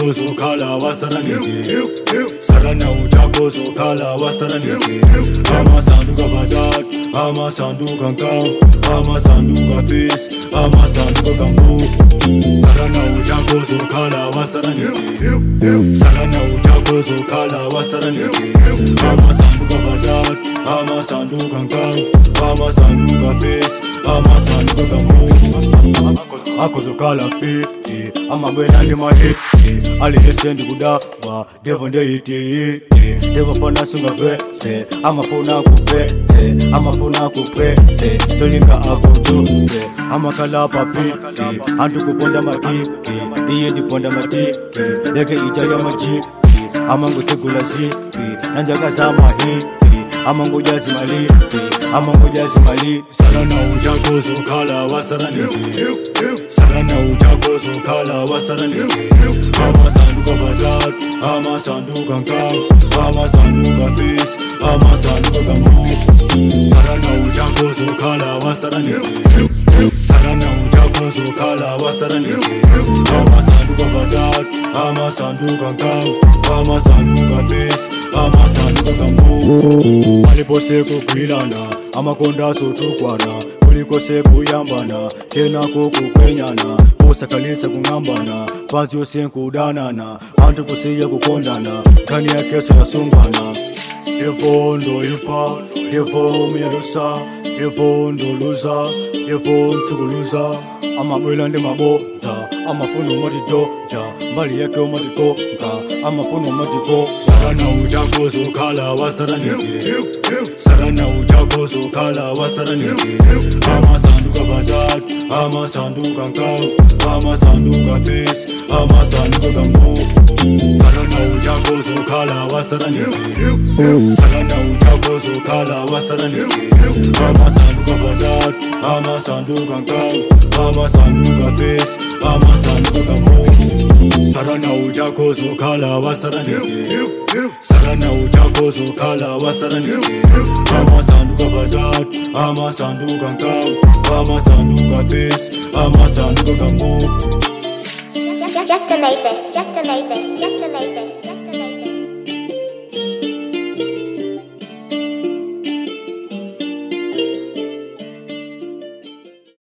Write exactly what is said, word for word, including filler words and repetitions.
ujakozo kala wasaranike Sarana ujakozo kala wasaranike Ama sanduka batat, ama sanduka nkau Ama sanduka fis, ama sanduka kambu Sarana ujakozo kala wasaranike Sarana ujakozo kala wasaranike Ama sanduka batat, ama sanduka nkau Ama sanduka fis, ama sanduka kambu Akozo kala fiti, ama bwena ndi mahiti Ali hese ndi kudawa, devo nde iti Devo fana sunga vese, ama funa kupete Ama funa kupete, tolinga akudute Ama kala papiti, antu kuponda makiki Iye ndi ponda matiki, leke ijaya majiki Ama ngutegula zipi, nanjaga za mahipi Ama ngoja zimalipi, ama ngoja zimalipi Sarana ujakozo kala wasaranike Sarana ujakozo kala wasaranike Ama sanduka batat, ama sanduka nkau Ama sanduka fis, ama sanduka kambu Sarana ujakozo kala wasaranike Sarana ujakozo kala wasaranike Ama sanduka batat, ama sanduka nkau Ama sanduka fis, ama sanduka kambu Falipo seko kuilana, ama konda sotukwana Kuliko seko yambana, tena koko kwenyana Kosa kalita kungambana, panzi yose nkudanana Antu kusiya kukondana, kani ya keso ya sungana Devo ndo ipa, devo mirusa Devo ndo luza, devo ntukuluza Ama bwela ndi maboza, ama funu matidoja Mbali yake umatikoka, ama funu matiko Sarana ujakozo kala wasaranike Sarana ujakozo kala wasaranike Ama sanduka batat, ama sanduka nkau Ama sanduka fis, ama sanduka kambu Sarana ujakozo kala wasaranike Sarana ujakozo kala wasaranike Ama sanduka batat, ama sanduka nkau Ama sanduka fis, ama sanduka kambu Sarana ujakozo kala wasaranike Sarana ujakozo kala wasaranike Ama sanduka batat, ama sanduka nkau Ama sanduka fis, ama sanduka kambu Just to make this, just to make this, just to make this, just to make this.